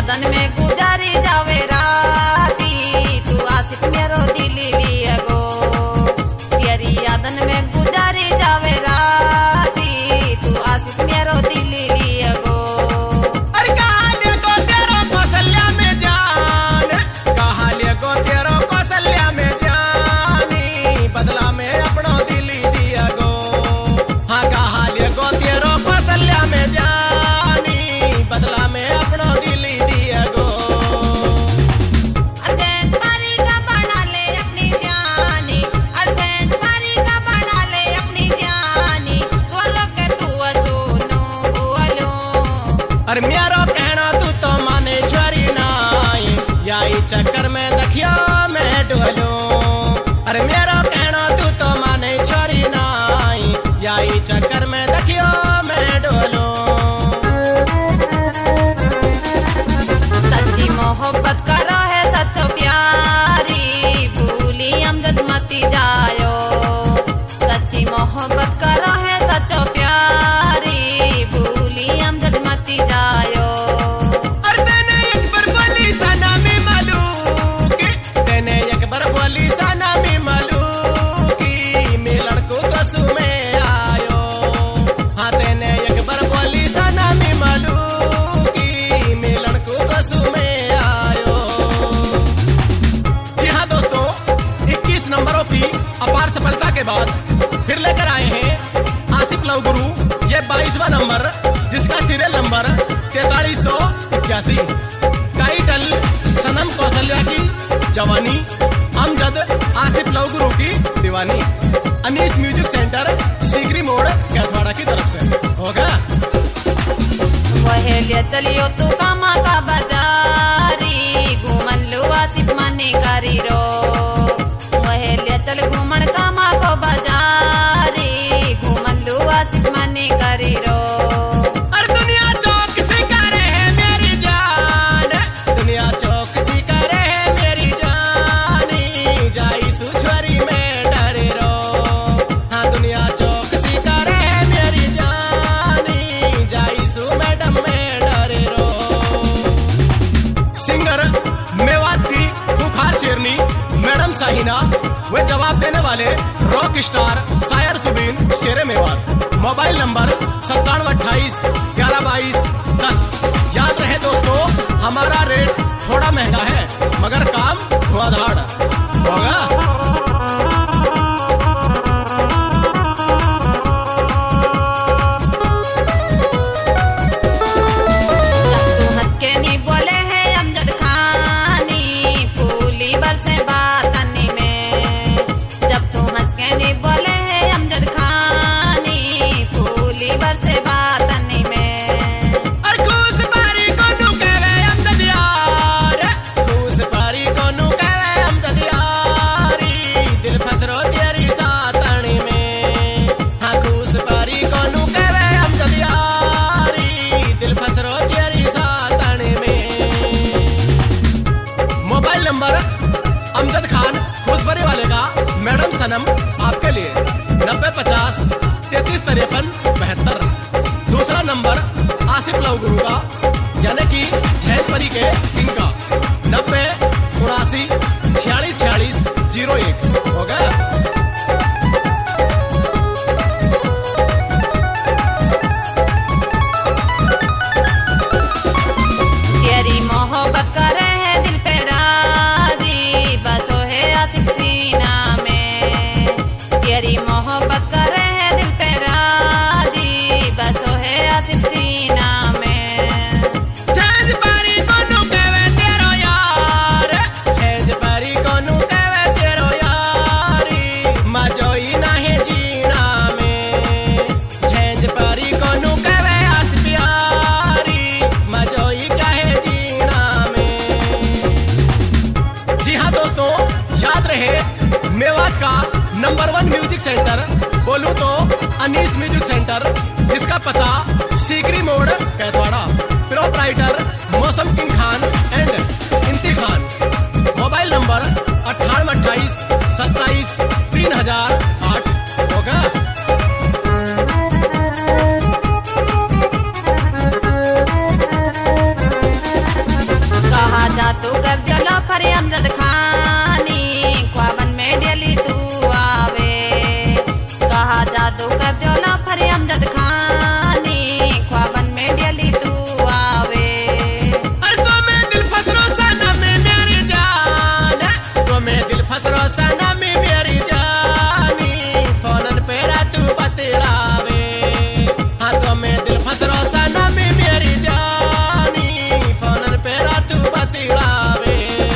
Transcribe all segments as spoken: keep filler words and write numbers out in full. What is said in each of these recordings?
यादन में गुजारी जावे राती तू आसिफ मेरो दिली लिया गो तेरी यादन में गुजारी जावे राती तू आसिफ मेरो दिली लिया गो अरे कहाँ ले गो तेरो कौशल्या में जान कहाँ ले गो तेरो कौशल्या में जानी बदला में अपनो दिली दिया गो हाँ कहाँ ले गो तेरो कौशल्या में जानी बदला में अपनो दिली दिया गो अर्जेंट मारी का बना ले अपनी जानी अर्जेंट मारी का बना ले अपनी जानी बोलो के तू सुनो बोलो अरे मेरो कहना तू तो माने छोरी नाई यही चक्कर में दखिया मैं डोलूं अरे मेरो कहना तू तो माने छोरी नाई यही चक्कर में दखिया मैं डोलूं सच्ची मोहब्बत करो है सच्चो प्यारी भूली अमजद मती जायो सच्ची मोहब्बत करो है सच्चो प्यारी भूली अमजद मती जायो अरे तेने एक बार बोली सनामी मालूकी तेने एक बार बोली सनामी मालूकी मैं लड़को तो सुमे आयो हाँ तेने एक बार बोली सनामी मालूकी मैं लड़को तो सुमे आयो जी हाँ दोस्तों इक्कीस नंबरों की अपार सफलता के बाद फिर लेकर आए हैं आसिफ लव गुरु ये बाईसवां नंबर जिसका सीरियल नंबर तैतालीस सौ इक्यासी टाइटल सनम कौशल्या की जवानी अमजद आसिफ लव गुरु की दीवानी अनीस म्यूजिक सेंटर सीगरी मोड़ कैथवाड़ा की तरफ से होगा वहेलिया चलियो तू कामा का बाजारी घूमन लो आसिफ माने करी रो वहेलिया चल घूमन कामा को बाजारी घूमन लो आसिफ माने करी रो अरे दुनिया चौक सी करे है मेरी जान दुनिया चौक सी करे है मेरी जानी जाई सुछरी में डरे रो हाँ दुनिया चौक सी करे है मेरी जानी जाई सु मैडम में डरे रो सिंगर मेवात की खूंखार शेरनी मैडम साहिना वे जवाब देने वाले रॉक स्टार शायर सुबीन शेरे मेवात मोबाइल नंबर सत्तानवे अट्ठाईस ग्यारह बाईस दस याद रहे दोस्तों हमारा रेट थोड़ा महंगा है मगर काम धुआंधार होगा के नहीं बोले है अमजद खानी फूली बरसे बातनी में जब तू हंस के नहीं बोले है अमजद खानी फूली बरसे बातनी में और खूस पारी को नु कहवे अमजद यार खूस पारी को नु कहवे अमजद यारी दिल फसरो तेरी सातनी में हाँ खूस पारी को नु कहवे अमजद यारी दिल फसरो तेरी सातनी में मोबाइल नंबर अमजद खान खुशबरी वाले का मैडम सनम आपके लिए नब्बे पचास तैतीस तिरपन बहत्तर दूसरा नंबर आसिफ लव गुरु का यानी कि जैसपरी के इनका नब्बे उनासी छियालीस छियालीस जीरो एक होगा तेरी मोहब्बत करे है दिल पे राजी बसो है आसिफ सीना में तेरी मोहब्बत करे है दिल पे राजी बसो है आसिफ सीना में छेज पारी को नु कहवे तेरो यार छेज पारी को नु कहवे तेरो यारी मजोई नाही जीना में छेज पारी को नु कहवे आसिफ यारी मजोई काहे जीना में जी हाँ दोस्तों याद रहे मेवात का नंबर वन म्यूजिक सेंटर बोलूं तो अनीस म्यूजिक सेंटर जिसका पता सीकरी मोड़ कैथवाड़ा प्रोपराइटर मौसम किंग खान एंड इंती खान मोबाइल नंबर अट्ठानवे अट्ठाईस सत्ताईस तीन हजार आठ होगा जादू कर दियो फरे अमजद खानी ख्वाबन में डेली तू आवे कहा जादू कर दियो फरे अमजद खानी ख्वाबन में डेली तू आवे अरे तो मैं दिल फसरो सनम मेरी जान तो मैं दिल फसरो सनम मेरी जानी फोनन पे तू बतलावे हाँ तो मैं दिल फसरो सनम मेरी जानी फोनन पे तू बतलावे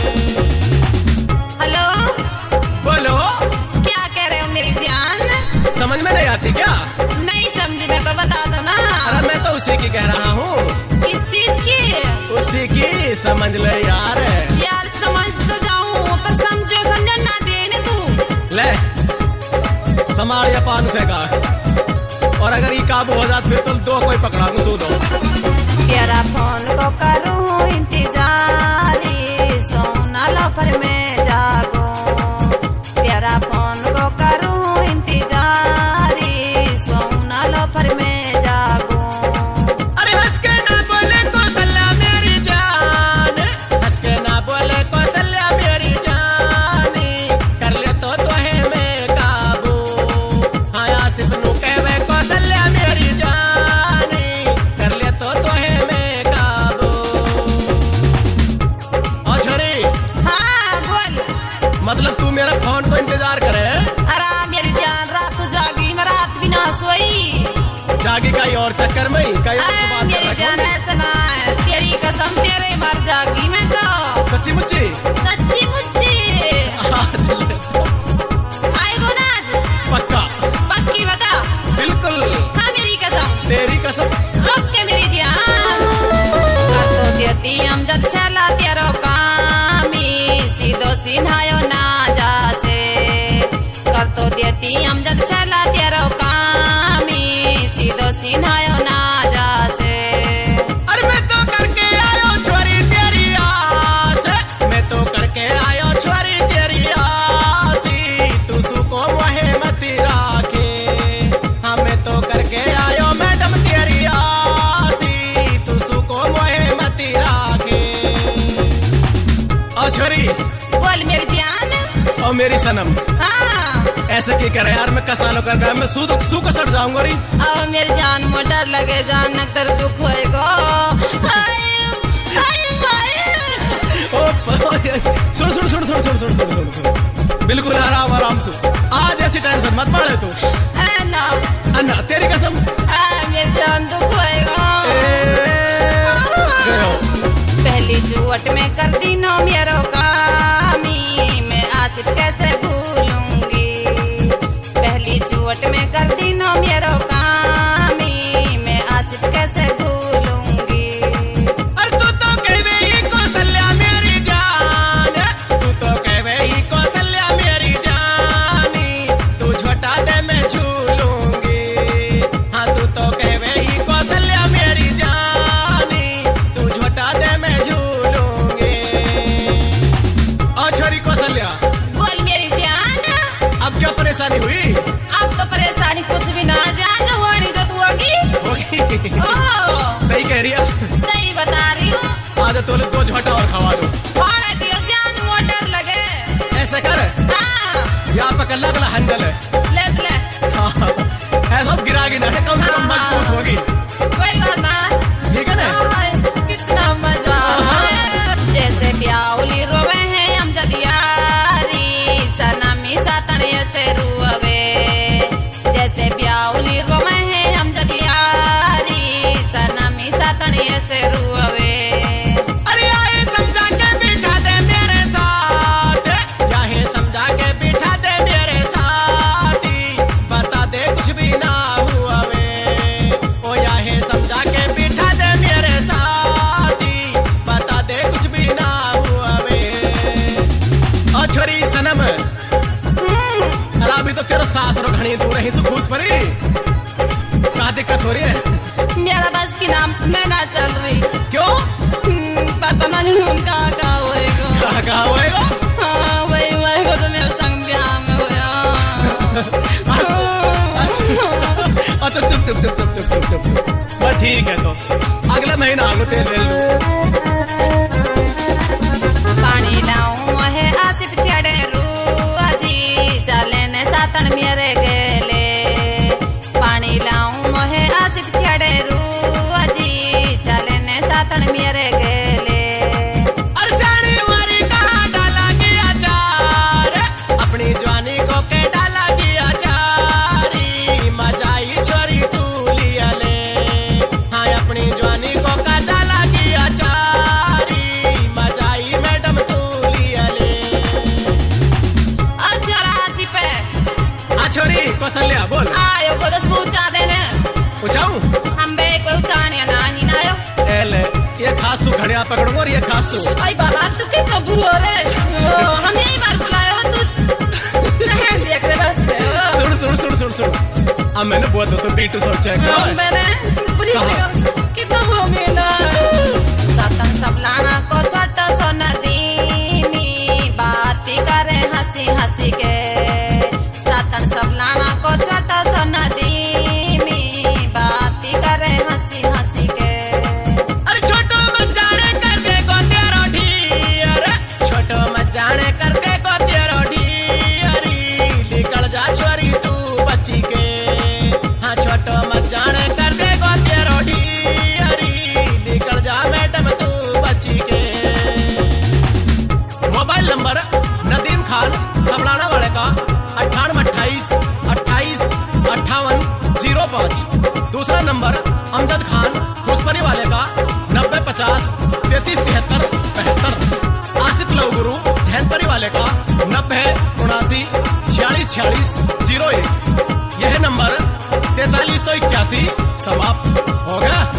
हेलो बोलो क्या कह रहे हो मेरी जान समझ में नहीं आती क्या नहीं समझी मैं तो बता दो ना अरे मैं तो उसी की कह रहा हूँ किस चीज की उसी की समझ ले यार यार समझ तो जाऊं पर समझो समझन ना देने तू ले संभाल या पान से का और अगर ये काबू हो जात फिर तो दो कोई पकड़ा सू दो तेरा फोन को करूं इंतजारी सोना लो पर मैं जागो तेरा फोन को करूं इंतजारी सोना लो पर मैं जागो अरे हंस के ना बोले कौशल्या मेरी जान हंस के ना बोले कौशल्या मेरी जानी कर ले तो तो है मैं काबू हाँ आसिफ नु कहवे कौशल्या मेरी जानी कर ले तो तो है मैं काबू ओ छोरी हाँ बोल मतलब तू मेरा फोन को इंतजार करे अरे मेरी जान रात को जागी मैं रात भी ना सोई जागी कई और चक्कर में ही कई और की अरे बात कर मेरी रखी जान होगी। ऐसा ना है तेरी कसम तेरे मर जागी मैं तो सच्ची मुच्ची सच्ची मुच्ची आज ले तो आएगो ना आज पक्का पक्की बता बिल्कुल हाँ मेरी कसम तेरी कसम ओके मेरी जान कर तो देती हम जब चला तेरो कामी सीधो सीधायो ना जासे कर तो देती हम जब चला तेरो कामी सीधो सीधायो ना जासे अरे मैं तो करके आयो छोरी तेरी आस मैं तो करके आयो छोरी तेरी आसी तू सुको वहे मती राखे हाँ मैं तो करके आयो मैडम तेरी आसी तू सुको वहे मती राखे ओ छोरी बोल मेरी जान ओ मेरी सनम हाँ ऐसे की करे यार मैं कसालो कर रहा मैं सू सू कसट जाऊंगा री आओ मेरी जान में डर लगे जान नगर दुख होएगा हाय हाय हाय ओ सुन सुन सुन सुन सुन सुन सुन सुन सुन बिल्कुल आराम आराम से आज ऐसी टेंशन मत पड़े तू है ना अन्ना तेरी कसम हाँ मेरी जान दुख होएगा पहली चुवट में कर दी नो मेरो कामी मैं आसिफ कैसे भूलूंगी पहली चुवट में कर दी नो मेरो कामी मैं आसिफ कैसे भूलूंगी अरे तू तो कहवे ही कौशल्या मेरी जान तू तो कहवे ही कौशल्या मेरी जानी तू छोटा दे मैं झूलूंगी हाँ तू तो कहवे ही कौशल्या मेरी जानी तू छोटा दे मैं झूलूंगी ओ छोरी कौशल्या बोल मेरी जान अब क्या परेशानी हुई अब तो परेशानी कुछ भी ना जान जो होनी जो तू होगी होगी ओ सही कह रही है सही बता रही हूँ आज तो दो झोटा और खवा दो और दियो जान मोटर लगे ऐसे कर हाँ यहाँ पे कल्ला कल्ला हंजल है ले ले हाँ, ऐसा गिरा गिरा है कम से कम मजबूत होगी कोई बात ना ठीक है ना हाय, कितना मजा है जैसे ब्याउली रोवे हैं हम जदियारी सनमी सातने से रुवे जैसे ब्याउली रोवे हैं हम जदियारी सनमी सातने से रुवे अरे आए समझा के बिठा दे मेरे साथ चाहे समझा के बिठा दे मेरे साथ बता दे कुछ भी ना हुआ वे ओ याहे समझा के बिठा दे मेरे साथ बता दे कुछ भी ना हुआ वे ओ छोरी सनम अरे अभी तो तेरा सास रो घनी दूर है सुखूस परी क्या दिक्कत हो रही है मेरा बस की नाम मैं ना चल रही क्यों हम्म, पता ना जुनून कहाँ कहाँ होएगा कहाँ कहाँ होएगा हाँ वही वही को तो मेरे संग ब्याह में हुआ अच्छा चुप चुप चुप चुप चुप चुप चुप बस ठीक है तो अगला महीना आगो तेल ले लो सातन मेरे गेले अरसानी वारी कहाँ डाला गया चार अपनी जवानी को के डाला गया चारी मजाई छोरी तू लिया ले हाँ अपनी जवानी को का डाला गया चारी मजाई मैडम तू लिया ले अच्छा राजी पे हाँ छोरी कौशल्या बोल आयो को दस पूछा देने पूछाऊं हम बे कोई उचानिया नहीं ना आयो एले ये खासू घड़िया पकड़ूंगा और ये खासू आई बाबा तू के कबूर हो रे हम यही बार बुलायो तू नहीं देख रहे बस सुन सुन सुन सुन सुन अब मैंने बहुत दोस्तों पीटू सोचा है मैंने पूरी जगह कितना बुरा मेरा सातन सब लाना को छोटा सो नदीनी बाती करे हंसी हंसी के सातन सब लाना को छोटा सो नदीनी बाती करे हंसी हंसी के अरे छोटो मत जाने करके को तेरो ढीर छोटो मत जाने करके को तेरो ढीरी निकल जा छोरी तू बच्ची के हाँ छोटो मत जाने करके को तेरो ढीरी निकल जा मैडम तू बच्ची के मोबाइल नंबर नदीम खान सबलाना वाले का अट्ठानवे अट्ठाईस अट्ठाईस अट्ठावन जीरो पाँच दूसरा नंबर अमजद खान घुसपरी वाले का नब्बे पचास तैतीस तिहत्तर बहत्तर आसिफ लव गुरु जैनपरी वाले का नब्बे उनासी छियालीस छियालीस जीरो एक यह नंबर तैतालीस सौ इक्यासी समाप्त हो गया।